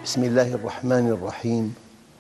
بسم الله الرحمن الرحيم.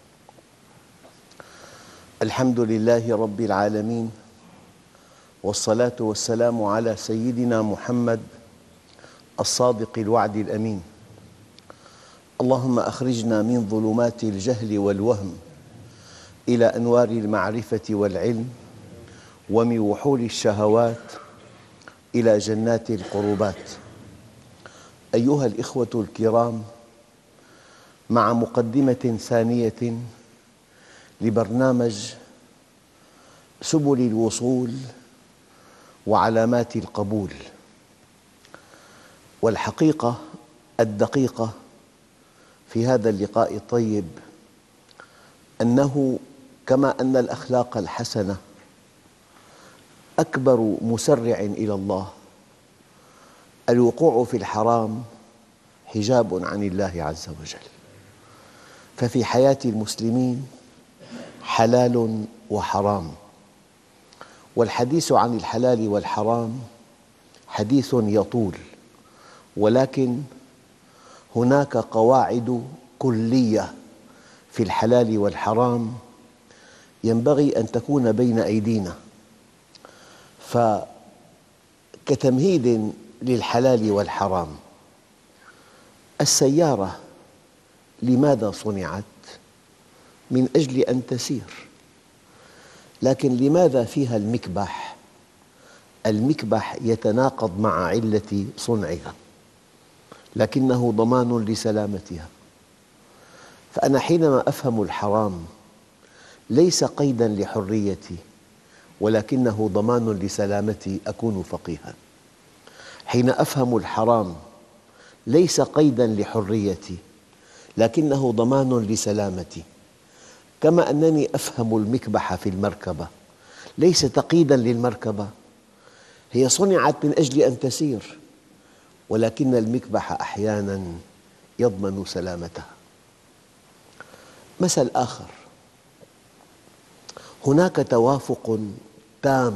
الحمد لله رب العالمين، والصلاة والسلام على سيدنا محمد الصادق الوعد الأمين. اللهم أخرجنا من ظلمات الجهل والوهم إلى أنوار المعرفة والعلم، ومن وحول الشهوات إلى جنات القربات. أيها الإخوة الكرام، مع مقدمة ثانية لبرنامج سبل الوصول وعلامات القبول. والحقيقة الدقيقة في هذا اللقاء الطيب أنه كما أن الأخلاق الحسنة أكبر مسرع إلى الله، الوقوع في الحرام حجاب عن الله عز وجل. ففي حياة المسلمين حلال وحرام، والحديث عن الحلال والحرام حديث يطول، ولكن هناك قواعد كلية في الحلال والحرام ينبغي أن تكون بين أيدينا. فكتمهيد للحلال والحرام، السيارة لماذا صنعت؟ من أجل أن تسير، لكن لماذا فيها المكبح؟ المكبح يتناقض مع علة صنعها، لكنه ضمان لسلامتها. فأنا حينما أفهم الحرام ليس قيداً لحريتي، ولكنه ضمان لسلامتي، أكون فقيها. حين أفهم الحرام ليس قيداً لحريتي، لكنه ضمان لسلامتي. كما أنني أفهم المكبح في المركبة ليس تقييداً للمركبة، هي صنعت من أجل أن تسير، ولكن المكبح أحياناً يضمن سلامتها. مثل آخر، هناك توافق تام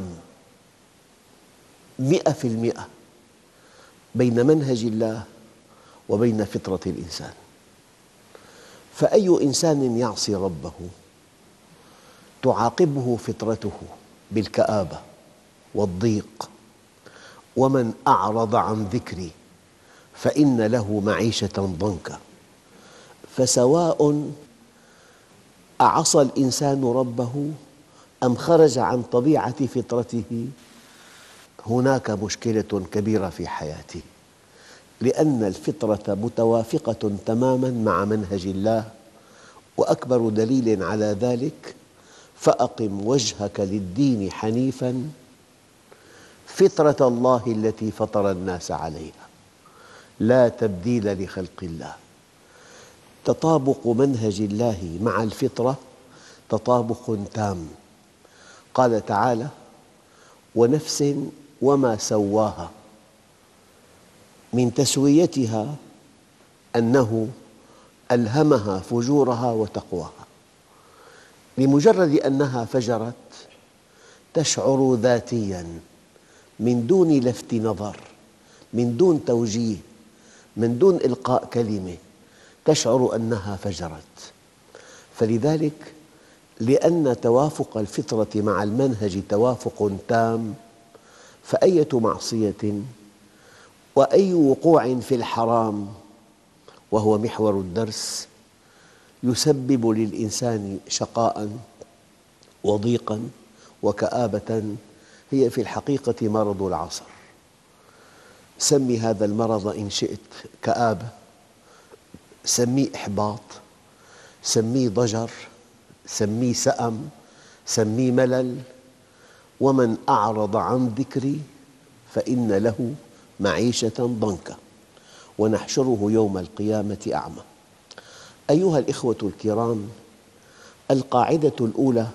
100% بين منهج الله وبين فطرة الإنسان. فأي إنسان يعصي ربه تعاقبه فطرته بالكآبة والضيق. ومن أعرض عن ذكري فإن له معيشة ضنكا. فسواء أعصى الإنسان ربه أم خرج عن طبيعة فطرته، هناك مشكلة كبيرة في حياته، لأن الفطرة متوافقة تماماً مع منهج الله. وأكبر دليل على ذلك: فأقم وجهك للدين حنيفاً فطرة الله التي فطر الناس عليها لا تبديل لخلق الله. تطابق منهج الله مع الفطرة تطابق تام. قال تعالى: ونفس وما سواها، من تسويتها أنه ألهمها فجورها وتقواها. لمجرد أنها فجرت تشعر ذاتياً من دون لفت نظر، من دون توجيه، من دون إلقاء كلمة، تشعر أنها فجرت. فلذلك لأن توافق الفطرة مع المنهج توافق تام، فأية معصية وأي وقوع في الحرام، وهو محور الدرس، يسبب للإنسان شقاءً وضيقاً وكآبة، هي في الحقيقة مرض العصر. سمي هذا المرض إن شئت كآبة، سميه إحباط، سميه ضجر، سميه سأم، سميه ملل. ومن أعرض عن ذكري فإن له معيشة ضنكا ونحشره يوم القيامة أعمى. أيها الإخوة الكرام، القاعدة الأولى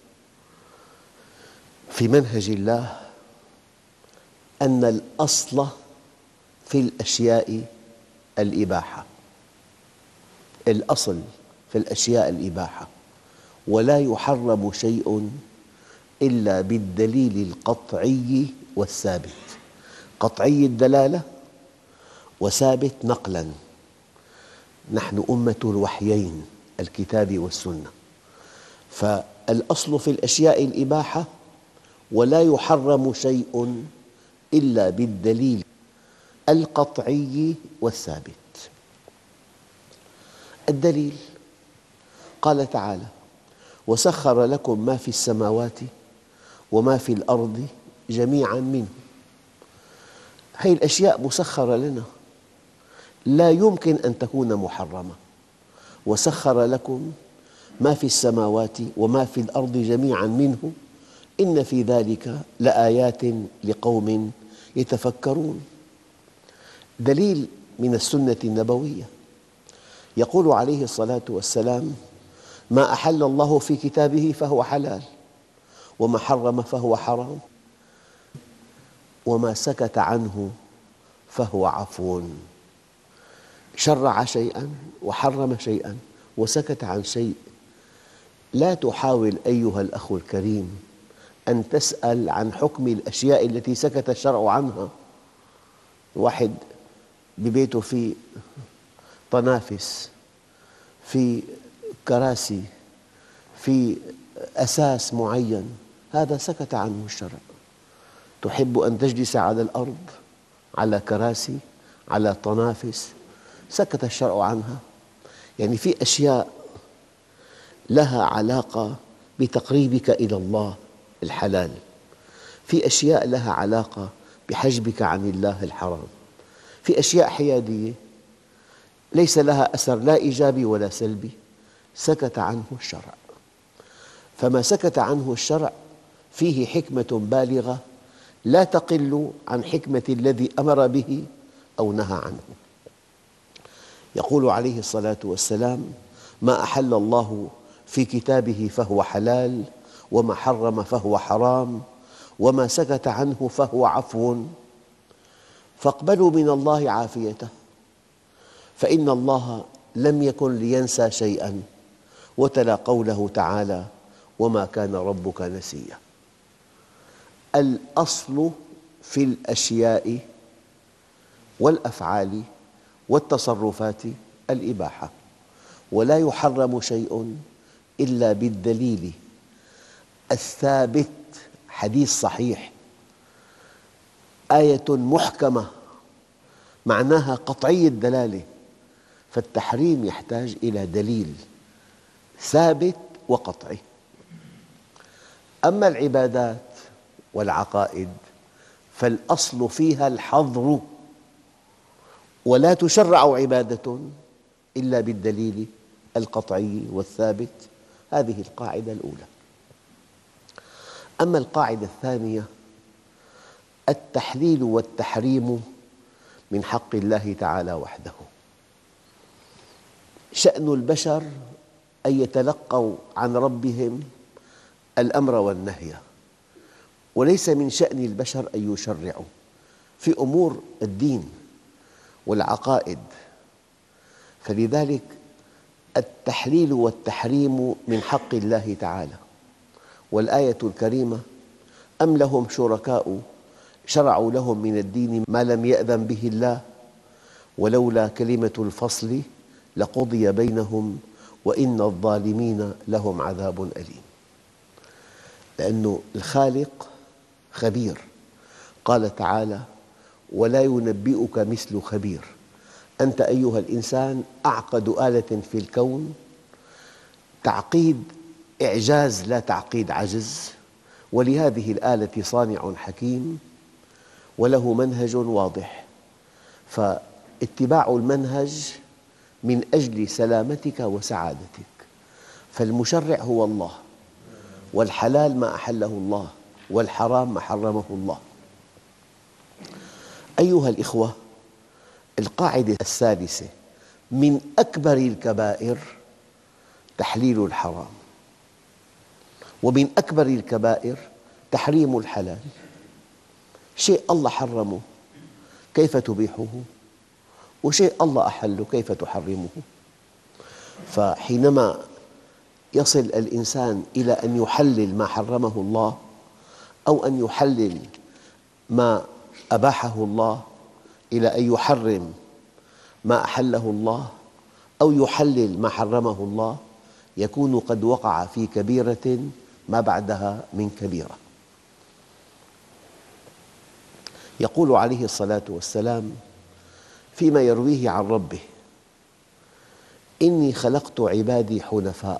في منهج الله أن الأصل في الأشياء الإباحة. الأصل في الأشياء الإباحة، ولا يحرم شيء إلا بالدليل القطعي والثابت، قطعي الدلالة وثابت نقلاً. نحن أمة الوحيين، الكتاب والسنة، فالأصل في الأشياء الإباحة، ولا يحرم شيء إلا بالدليل القطعي والثابت. الدليل قال تعالى: وسخر لكم ما في السماوات وما في الأرض جميعاً منه. هذه الأشياء مسخرة لنا، لا يمكن أن تكون محرمة. وسخر لكم ما في السماوات وما في الأرض جميعاً منه إن في ذلك لآيات لقوم يتفكرون. دليل من السنة النبوية، يقول عليه الصلاة والسلام: ما أحل الله في كتابه فهو حلال، وما حرم فهو حرام، وما سكت عنه فهو عفو. شرع شيئاً وحرم شيئاً وسكت عن شيء. لا تحاول أيها الأخ الكريم أن تسأل عن حكم الأشياء التي سكت الشرع عنها. واحد ببيته في طنافس، في كراسي، في أساس معين، هذا سكت عنه الشرع. تحب أن تجلس على الأرض، على كراسي، على طنافس، سكت الشرع عنها. يعني في أشياء لها علاقة بتقريبك إلى الله، الحلال. في أشياء لها علاقة بحجبك عن الله، الحرام. في أشياء حيادية ليس لها أثر لا إيجابي ولا سلبي، سكت عنه الشرع. فما سكت عنه الشرع فيه حكمة بالغة لا تقل عن حكمة الذي أمر به أو نهى عنه. يقول عليه الصلاة والسلام: ما أحل الله في كتابه فهو حلال، وما حرم فهو حرام، وما سكت عنه فهو عفو. فاقبلوا من الله عافيته، فإن الله لم يكن لينسى شيئاً. وتلا قوله تعالى: وما كان ربك نسيا. الأصل في الأشياء والأفعال والتصرفات الإباحة، ولا يحرم شيء إلا بالدليل الثابت. حديث صحيح، آية محكمة معناها قطعي الدلالة، فالتحريم يحتاج إلى دليل ثابت وقطعي. أما العبادات والعقائد فالأصل فيها الحظر، ولا تشرع عبادة إلا بالدليل القطعي والثابت. هذه القاعدة الأولى. أما القاعدة الثانية: التحليل والتحريم من حق الله تعالى وحده. شأن البشر أن يتلقوا عن ربهم الأمر والنهي، وليس من شأن البشر أن يشرعوا في أمور الدين والعقائد. فلذلك التحليل والتحريم من حق الله تعالى. والآية الكريمة: أم لهم شركاء شرعوا لهم من الدين ما لم يأذن به الله ولولا كلمة الفصل لقضي بينهم وإن الظالمين لهم عذاب أليم. لأن الخالق خبير. قال تعالى: ولا ينبئك مثل خبير. أنت أيها الإنسان أعقد آلة في الكون، تعقيد إعجاز لا تعقيد عجز، ولهذه الآلة صانع حكيم وله منهج واضح. فاتباع المنهج من أجل سلامتك وسعادتك. فالمشرع هو الله، والحلال ما أحله الله، والحرام ما حرمه الله. أيها الإخوة، القاعدة الثالثة: من أكبر الكبائر تحليل الحرام، ومن أكبر الكبائر تحريم الحلال. شيء الله حرمه كيف تبيحه؟ وشيء الله أحله كيف تحرمه؟ فحينما يصل الإنسان إلى أن يحلل ما حرمه الله أو أن يحلل ما أباحه الله، إلى أن يحرم ما أحله الله، أو يحلل ما حرمه الله يكون قد وقع في كبيرة ما بعدها من كبيرة. يقول عليه الصلاة والسلام فيما يرويه عن ربه: إني خلقت عبادي حنفاء.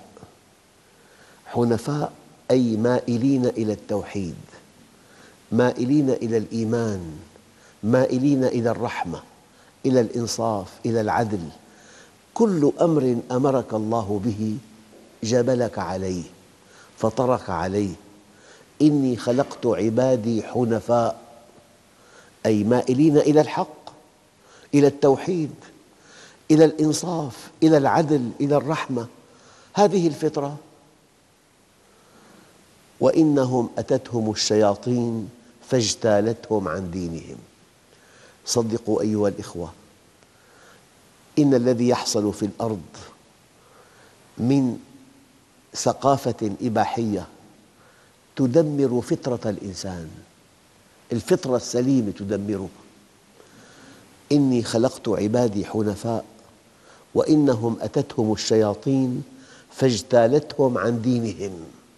حنفاء أي مائلين إلى التوحيد، مائلين إلى الإيمان، مائلين إلى الرحمة، إلى الإنصاف، إلى العدل. كل أمر أمرك الله به جبلك عليه، فطرك عليه. إني خلقت عبادي حنفاء أي مائلين إلى الحق، إلى التوحيد، إلى الإنصاف، إلى العدل، إلى الرحمة. هذه الفطرة. وإنهم أتتهم الشياطين فاجتالتهم عن دينهم. صدقوا أيها الإخوة، إن الذي يحصل في الأرض من ثقافة إباحية تدمر فطرة الإنسان، الفطرة السليمة تدمرها. إني خلقت عبادي حنفاء وإنهم أتتهم الشياطين فاجتالتهم عن دينهم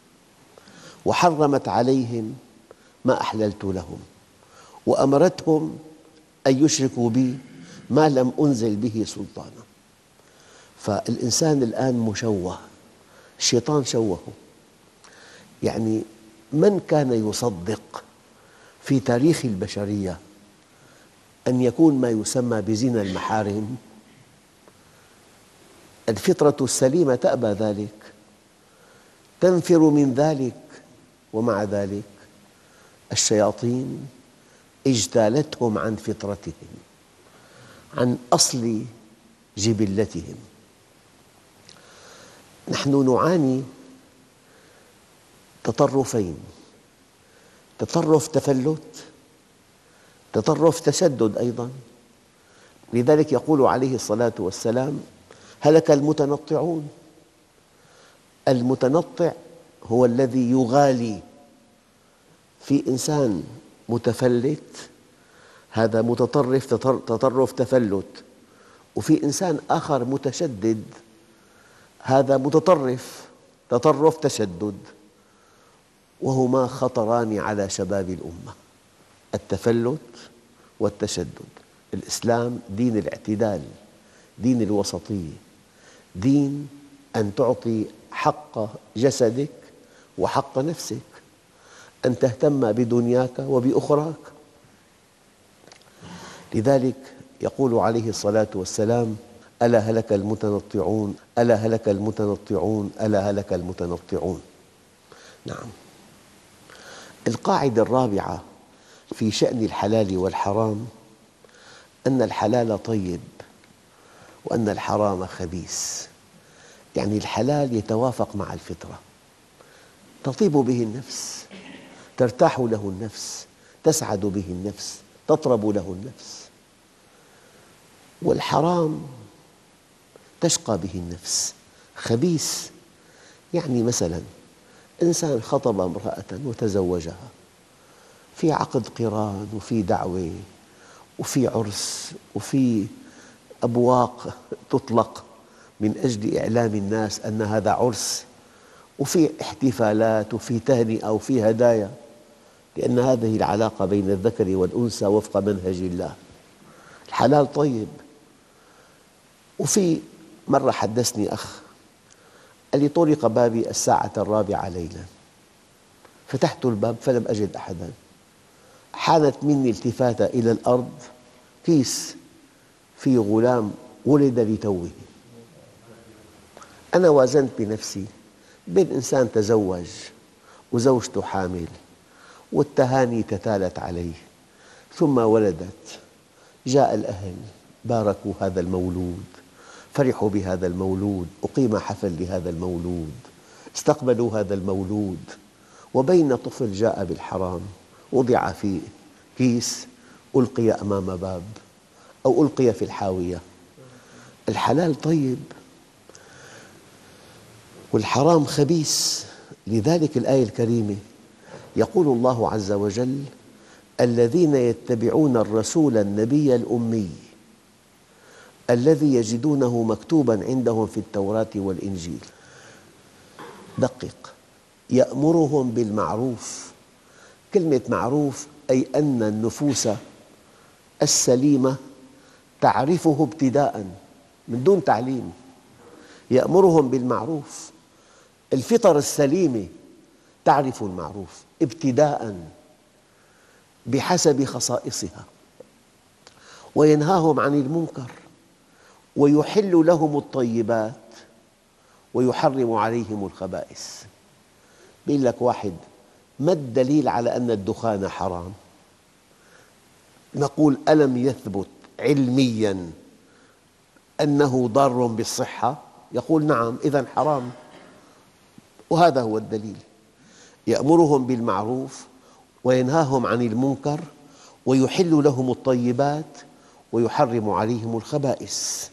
وحرمت عليهم ما أحللت لهم وأمرتهم أن يشركوا بي ما لم أنزل به سلطانا. فالإنسان الآن مشوه، الشيطان شوهه. يعني من كان يصدق في تاريخ البشرية أن يكون ما يسمى بزنا المحارم؟ الفطرة السليمة تأبى ذلك، تنفر من ذلك، ومع ذلك الشياطين اجتالتهم عن فطرتهم، عن أصل جبلتهم. نحن نعاني تطرفين: تطرف تفلت، تطرف تشدد أيضاً. لذلك يقول عليه الصلاة والسلام: هلك المتنطعون. المتنطع هو الذي يغالي. في إنسان متفلت، هذا متطرف تطرف تفلت، وفي إنسان آخر متشدد، هذا متطرف تطرف تشدد، وهما خطران على شباب الأمة: التفلت والتشدد. الإسلام دين الاعتدال، دين الوسطية، دين أن تعطي حق جسدك وحق نفسك، أن تهتم بدنياك وبأخراك. لذلك يقول عليه الصلاة والسلام: ألا هلك المتنطعون، ألا هلك المتنطعون، ألا هلك المتنطعون. نعم. القاعدة الرابعة في شأن الحلال والحرام أن الحلال طيب وأن الحرام خبيث. يعني الحلال يتوافق مع الفطرة، تطيب به النفس، ترتاح له النفس، تسعد به النفس، تطرب له النفس. والحرام تشقى به النفس، خبيث. يعني مثلاً إنسان خطب امرأة وتزوجها، في عقد قران وفي دعوة وفي عرس وفي أبواق تطلق من أجل إعلام الناس أن هذا عرس، وفي احتفالات وفي تهنئة وفي هدايا، لأن هذه العلاقة بين الذكر والأنثى وفق منهج الله. الحلال طيب. وفي مرة حدثني أخ قال لي: طرق بابي الساعة 4 ليلاً، فتحت الباب فلم أجد أحداً. حانت مني التفاتة إلى الأرض، كيس فيه غلام ولد لتوه. أنا وازنت بنفسي بين إنسان تزوج وزوجته حامل والتهاني تتالت عليه، ثم ولدت، جاء الأهل باركوا هذا المولود، فرحوا بهذا المولود، أقيم حفل لهذا المولود، استقبلوا هذا المولود، وبين طفل جاء بالحرام وضع في كيس ألقي أمام باب أو ألقي في الحاوية. الحلال طيب والحرام خبيث. لذلك الآية الكريمة يقول الله عز وجل: الذين يتبعون الرسول النبي الأمي الذي يجدونه مكتوبا عندهم في التوراة والإنجيل. دقق، يأمرهم بالمعروف. كلمة معروف أي أن النفوس السليمة تعرفه ابتداءً من دون تعليم. يأمرهم بالمعروف، الفطر السليمة تعرف المعروف ابتداءً بحسب خصائصها، وينهاهم عن المنكر، ويحل لهم الطيبات، ويحرم عليهم الخبائث. بيقول لك واحد: ما الدليل على أن الدخان حرام؟ نقول: ألم يثبت علمياً أنه ضار بالصحة؟ يقول: نعم، إذن حرام. وهذا هو الدليل. يأمرهم بالمعروف وينهاهم عن المنكر ويحل لهم الطيبات ويحرم عليهم الخبائث.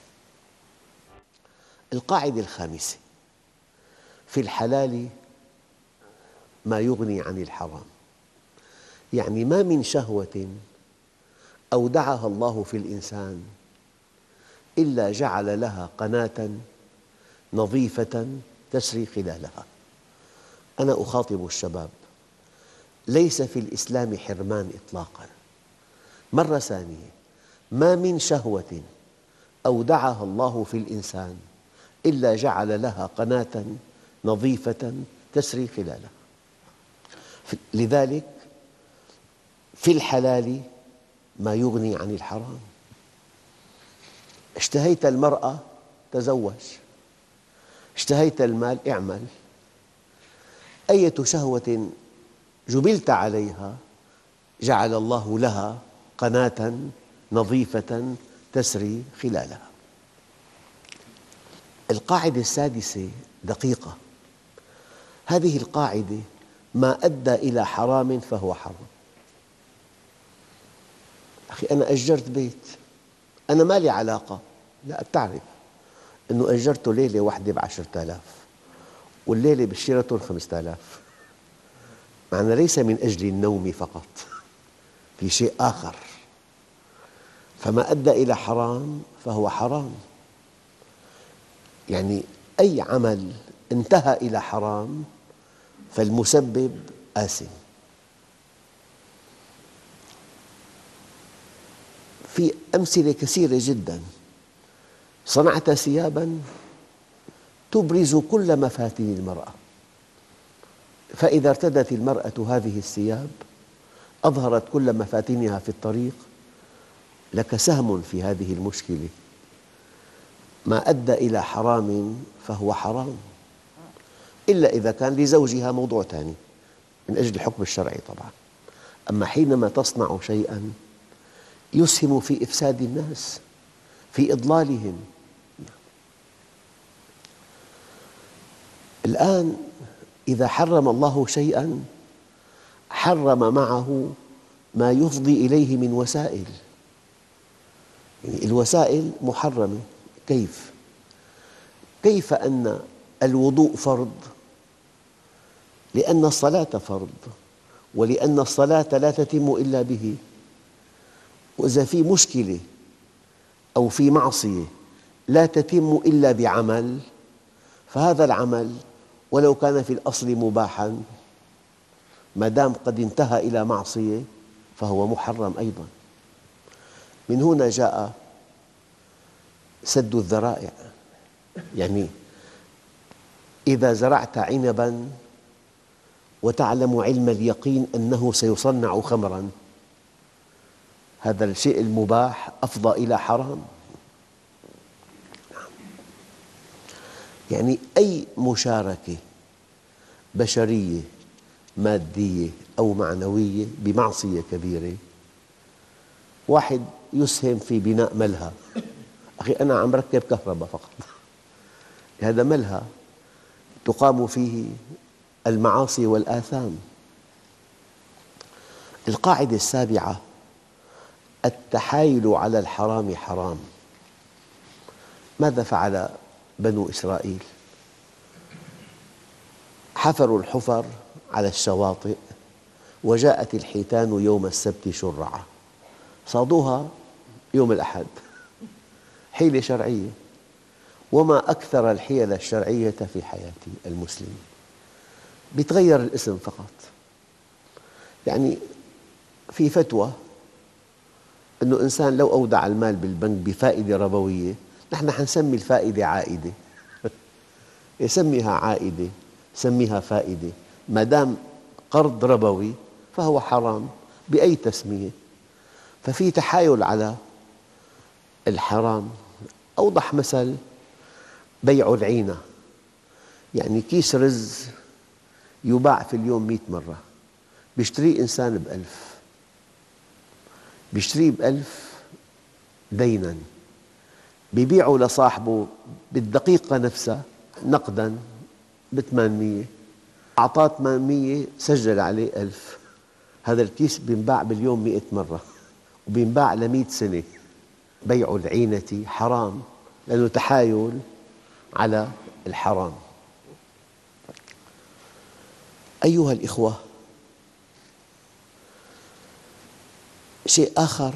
القاعدة الخامسة: في الحلال ما يغني عن الحرام. يعني ما من شهوة أودعها الله في الإنسان إلا جعل لها قناة نظيفة تسري خلالها. أنا أخاطب الشباب: ليس في الإسلام حرمان إطلاقاً. مرة ثانية: ما من شهوة أودعها الله في الإنسان إلا جعل لها قناة نظيفة تسري خلالها. لذلك في الحلال ما يغني عن الحرام. اشتهيت المرأة تزوج، اشتهيت المال اعمل. أية شهوة جبلت عليها جعل الله لها قناة نظيفة تسري خلالها. القاعدة السادسة دقيقة. هذه القاعدة: ما أدى إلى حرام فهو حرام. أخي، أنا أجرت بيت، أنا ما لي علاقة. لا، بتعرف أنه أجرته ليلة واحدة ب10,000 والليلة بالشيراتون 5000. معنى ليس من أجل النوم فقط، في شيء آخر. فما أدى إلى حرام فهو حرام. يعني أي عمل انتهى إلى حرام فالمسبب آثم. في أمثلة كثيرة جداً. صنعت ثياباً تبرز كل مفاتن المرأة، فإذا ارتدت المرأة هذه الثياب أظهرت كل مفاتنها في الطريق، لك سهم في هذه المشكلة. ما أدى إلى حرام فهو حرام، إلا إذا كان لزوجها، موضوع ثاني من أجل الحكم الشرعي طبعاً. أما حينما تصنع شيئاً يسهم في إفساد الناس، في إضلالهم. الآن إذا حرم الله شيئاً حرم معه ما يفضي إليه من وسائل. يعني الوسائل محرمة. كيف؟ كيف أن الوضوء فرض؟ لأن الصلاة فرض، ولأن الصلاة لا تتم إلا به. وإذا في مشكلة أو في معصية لا تتم إلا بعمل، فهذا العمل ولو كان في الأصل مباحاً، ما دام قد انتهى إلى معصية فهو محرم أيضاً. من هنا جاء سد الذرائع. يعني إذا زرعت عنباً وتعلم علم اليقين أنه سيصنع خمراً، هذا الشيء المباح أفضى إلى حرام. يعني أي مشاركة بشرية مادية أو معنوية بمعصية كبيرة. واحد يسهم في بناء ملهى، أخي أنا عم ركب كهرباء فقط، هذا ملهى تقام فيه المعاصي والآثام. القاعدة السابعة: التحايل على الحرام حرام. ماذا فعل بنو إسرائيل؟ حفروا الحفر على الشواطئ، وجاءت الحيتان يوم السبت شرعا، صادوها يوم الأحد. حيلة شرعية. وما أكثر الحيل الشرعية في حياة المسلم، يتغير الاسم فقط. يعني في فتوى أنه إنسان لو أودع المال بالبنك بفائدة ربوية، نحن سنسمي الفائدة عائدة. يسميها عائدة، سميها فائدة، ما دام قرض ربوي فهو حرام بأي تسمية. ففي تحايل على الحرام. أوضح مثل بيع العينة، يعني كيس رز يباع في اليوم 100 مرة، بيشتريه إنسان ب1000، بيشتريه ب1000 ديناً، بيبيعه لصاحبه بالدقيقة نفسها نقداً ب800، أعطاه 800 سجل عليه 1000. هذا الكيس بينباع باليوم 100 مرة وبينباع ل100 سنة. بيع العينة حرام لأنه تحايل على الحرام. أيها الإخوة، شيء آخر،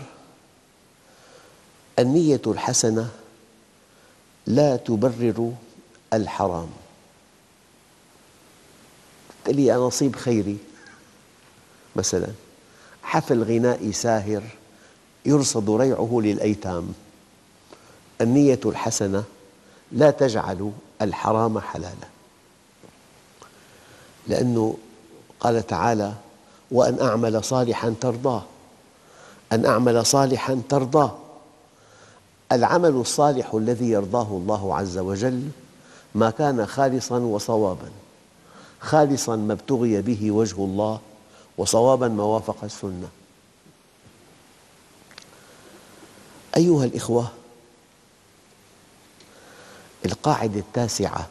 النية الحسنة لا تبرر الحرام. لي نصيب خيري، مثلا حفل غنائي ساهر يرصد ريعه للأيتام، النية الحسنة لا تجعل الحرام حلالا، لأنه قال تعالى: وأن أعمل صالحا ترضاه. أن أعمل صالحا ترضاه. العمل الصالح الذي يرضاه الله عز وجل ما كان خالصا وصوابا، خالصا ما ابتغي به وجه الله، وصوابا ما وافق السنة. أيها الإخوة، القاعدة التاسعة: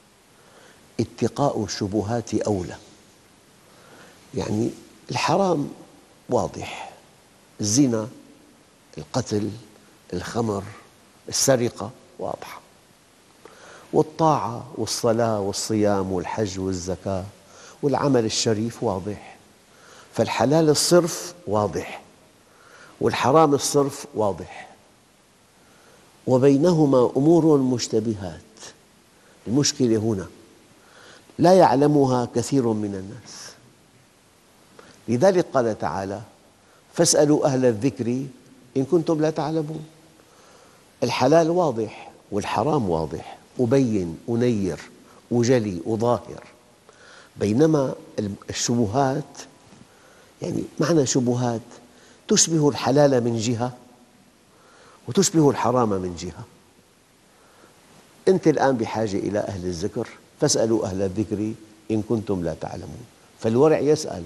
اتقاء الشبهات أولى. يعني الحرام واضح، الزنا، القتل، الخمر، السرقة واضحة، والطاعة والصلاة والصيام والحج والزكاة والعمل الشريف واضح. فالحلال الصرف واضح والحرام الصرف واضح، وبينهما أمور مشتبهات. المشكلة هنا لا يعلمها كثير من الناس. لذلك قال تعالى: فاسألوا أهل الذكر إن كنتم لا تعلمون. الحلال واضح والحرام واضح، أبين أنير أجلي أظاهر. بينما الشبهات، يعني معنى شبهات، تشبه الحلال من جهة وتشبه الحرام من جهة. أنت الآن بحاجة إلى أهل الذكر، فاسألوا أهل الذكر إن كنتم لا تعلمون. فالورع يسأل.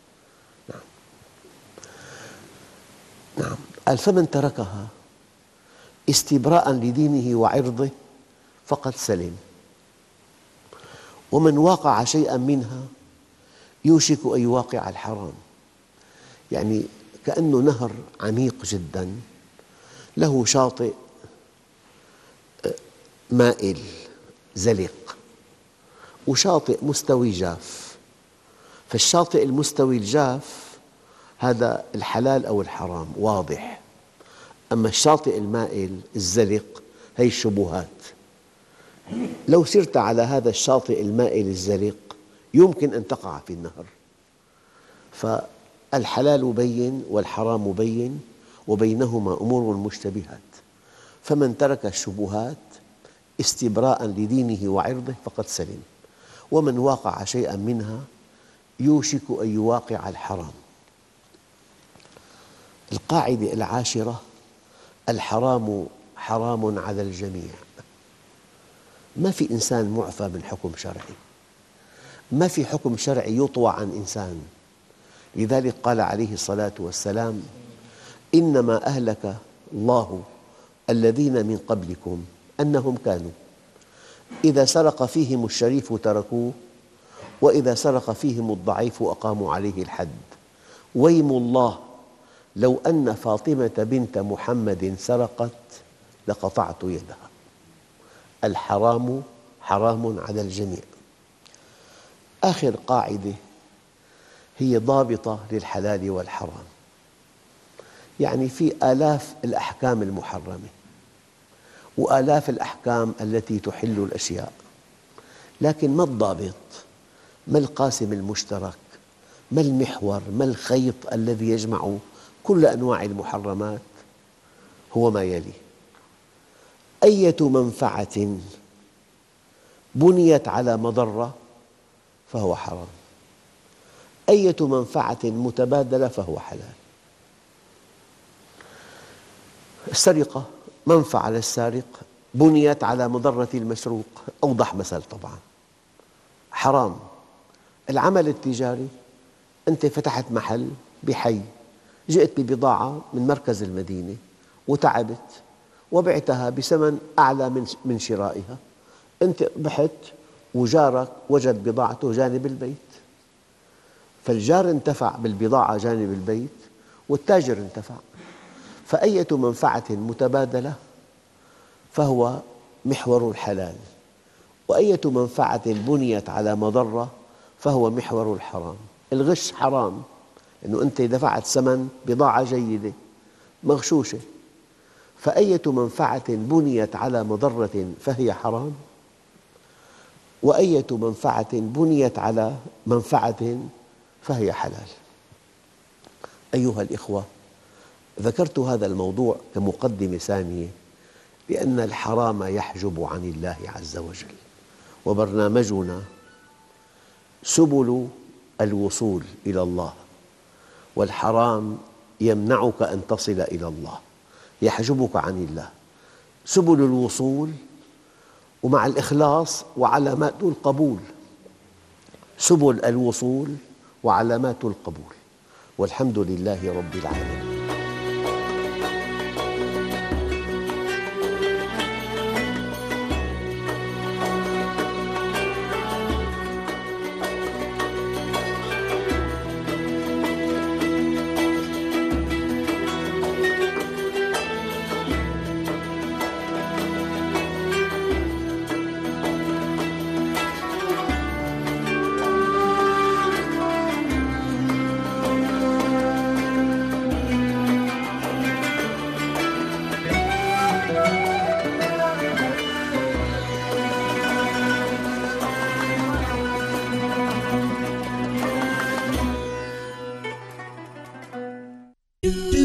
نعم. قال: فمن تركها استبراء لدينه وعرضه فقد سلم، ومن واقع شيئا منها يوشك أن يواقع الحرام. يعني كأنه نهر عميق جدا، له شاطئ مائل زلق وشاطئ مستوي جاف. فالشاطئ المستوي الجاف هذا الحلال أو الحرام واضح، أما الشاطئ المائل الزلق هي الشبهات. لو سرت على هذا الشاطئ المائل الزلق يمكن أن تقع في النهر. فالحلال بين والحرام بين، وبينهما أمور مشتبهات. فمن ترك الشبهات استبراء لدينه وعرضه فقد سلم، ومن واقع شيئا منها يوشك أن يواقع الحرام. القاعدة العاشرة: الحرام حرام على الجميع. ما في إنسان معفى من حكم شرعي، ما في حكم شرعي يطوى عن إنسان. لذلك قال عليه الصلاة والسلام: إنما أهلك الله الذين من قبلكم أنهم كانوا إذا سرق فيهم الشريف تركوه، وإذا سرق فيهم الضعيف أقاموا عليه الحد. ويم الله لو أن فاطمة بنت محمد سرقت لقطعت يدها. الحرام حرام على الجميع. آخر قاعدة هي ضابطة للحلال والحرام. يعني في آلاف الأحكام المحرمة، وآلاف الأحكام التي تحل الأشياء، لكن ما الضابط؟ ما القاسم المشترك؟ ما المحور؟ ما الخيط الذي يجمع كل أنواع المحرمات؟ هو ما يلي: أية منفعة بنيت على مضرة فهو حرام، أية منفعة متبادلة فهو حلال. السرقة منفعة للسارق بنيت على مضرة المسروق، أوضح مثل طبعاً، حرام. العمل التجاري، أنت فتحت محل بحي، جئت ببضاعة من مركز المدينة وتعبت وبعتها بثمن أعلى من شرائها، أنت ربحت وجارك وجد بضاعته جانب البيت، فالجار انتفع بالبضاعة جانب البيت والتاجر انتفع. فأية منفعة متبادلة فهو محور الحلال، وأية منفعة بنيت على مضرة فهو محور الحرام. الغش حرام، لأنه أنت دفعت ثمن بضاعة جيدة مغشوشة، فأية منفعة بنيت على مضرة فهي حرام، وأية منفعة بنيت على منفعة فهي حلال. أيها الإخوة، ذكرت هذا الموضوع كمقدمة ثانية لأن الحرام يحجب عن الله عز وجل، وبرنامجنا سبل الوصول إلى الله، والحرام يمنعك أن تصل إلى الله، يحجبك عن الله. سبل الوصول ومع الإخلاص وعلامات القبول، سبل الوصول وعلامات القبول، والحمد لله رب العالمين. do